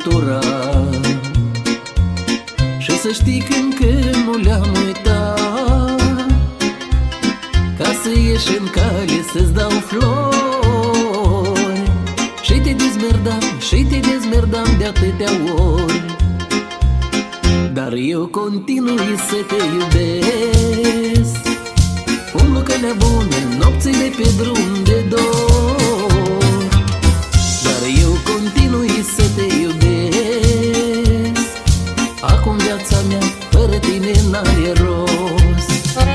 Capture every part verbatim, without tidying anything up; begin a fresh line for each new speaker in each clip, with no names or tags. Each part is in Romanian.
scuturat. Și să știi că încă nu le-am uitat, ca să ieși în cale să-ți dau flori. Și te dezmerdam, și te dezmerdam de atâtea ori, dar eu continui să te iubesc. Umblu calea bună, nopțile pe drum de dor, dar eu continui să te iubesc. Acum viața mea fără tine n-are rost.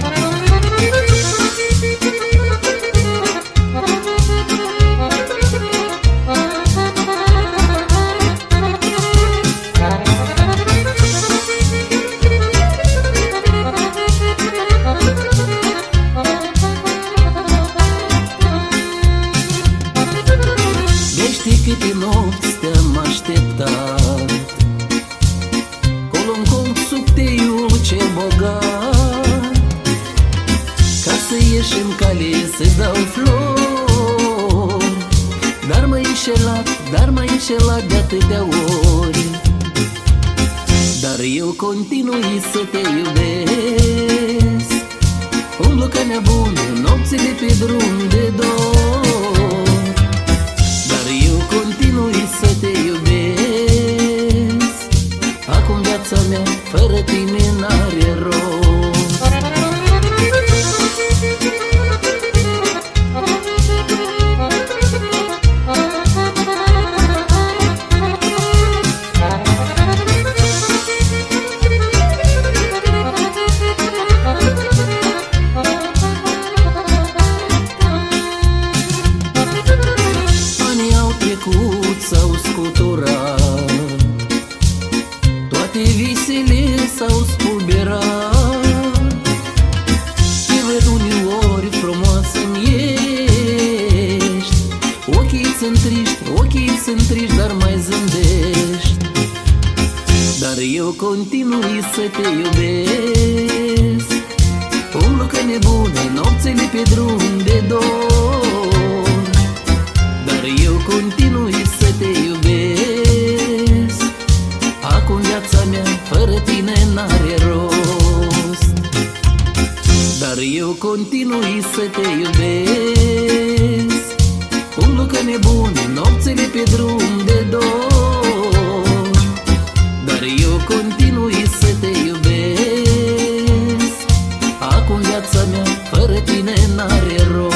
Câte nopți te-am așteptat, colo-n colț sub teiul ce bogat, ca să ieși în cale să-ți dau flori. Dar m-ai înșelat, dar m-ai înșelat de atâtea ori, dar eu continui să te iubesc. Umblu ca nebună, nopțile pe drum de dor, dar eu continui să te iubesc. Acum viața mea fără tine n-are rost. S-au scuturat, toate visele s-au spulberat. Te văd uneori frumoasă-mi ești, ochii sunt triști, ochii sunt triști, dar mai zâmbești. Dar eu continui să te iubesc. Umblu ca nebună, nopțile pe drum de dor, dar eu continui să te iubesc. Acum viața mea fără tine n-are rost, dar eu continui să te iubesc. Umblu ca nebună, nopțile pe drum de dor, dar eu continui să te iubesc. Acum viața mea fără tine n-are rost.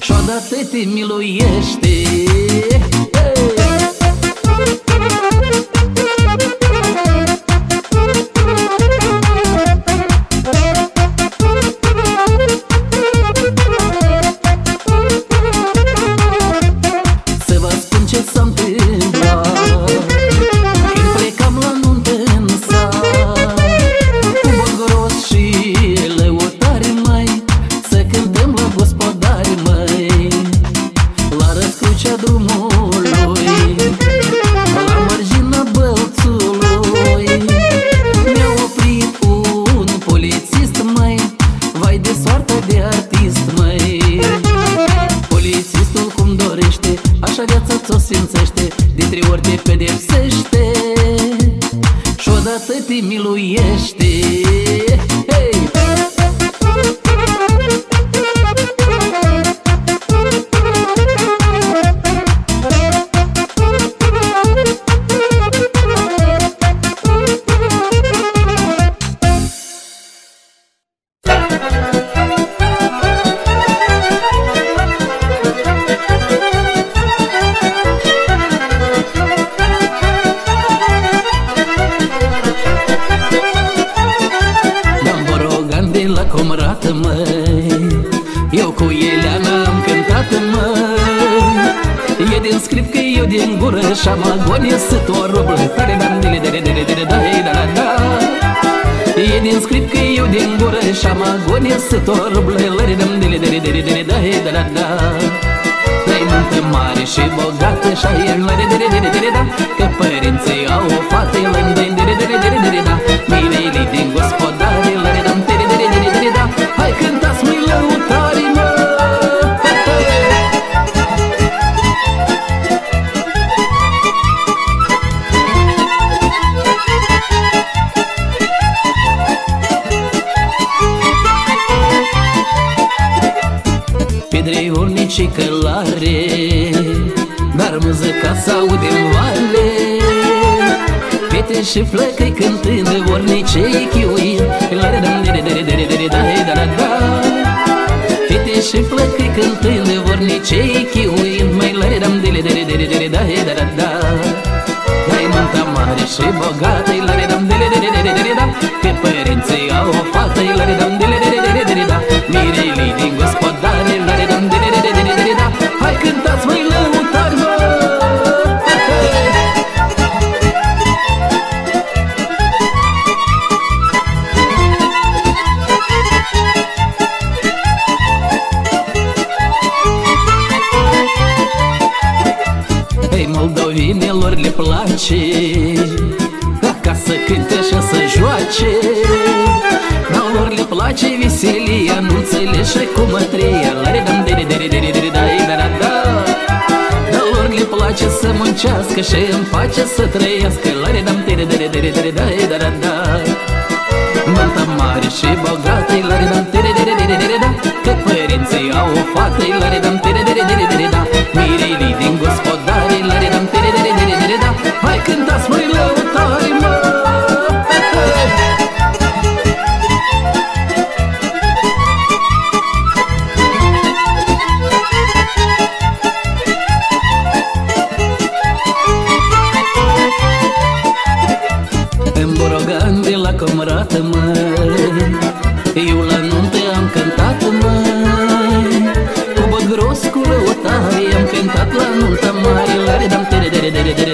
și odată te miluiește. Să vă spun ce s-a întâmplat când plecam la nuntă în sat, cu băgăros și lăutari, măi, să cântăm la gospodari, măi, la răscrucea drumului, la margina Bălțului. Mi-a oprit un polițist, măi, vai de soarta de artist, măi. Polițistul cum dorește, așa viața ți-o simțește, de trei ori te pedepsește și odată te miluiește. Hey! Comrată, măi, eu cu Ileana am cântat, măi. E din script că eu din gură și-am agonisat o roblă, tare dam dele dele dele dele da da da da. E din script că eu din gură și-am agonisat o roblă, lări dam dele dele dele dele da da da da. Dai muntă mare și bogată și aia lări dele dele dele da, că părinții au o fată, lări dele dele dele dele dele da. Mirele din gospodare, lări dam dele dele dele dele da. Hai cântați, măi, lăutarii, mă! Pe dreiurnici călare, dar muzica s-aude în vale. Fete și flăcăi cântând, vornicei chiuind, la dam dere dere dere dere da da da da. Fete și flăcăi cântând, vornicei chiuind, mai la dam dere dere dere dere da da da da. Dai munta mare și bogată, la dam dere dere dere dere da, că părinții au o fată, la dam dere dere dere dere da. Mirele din gospodare, la dam dere dere dere dere da. Hai cântați, măi, lăutari, mă! Moldovinilor le place ca să cânte și să joace, dar lor le place veselia, nu înțelege cum trăia. La dam dere dere dere dere da da da da. Dar lor le place să muncească și îmi face să trăiască. La dam dere dere dere dere da da da da. Munta mare și bogată, la dam dere dere dere dere da, că părinții au o fată, la dam dere dere dere dere da. Mirele din gospodare, la dam dere dere dere dere da. Hai cântați, măi, lăutari, mă! În Borogan de la comrată, măi, eu la nuntă am cântat, măi, cu băgros, cu lăutari am cântat la nuntă mare, la dam dere dere dere dere.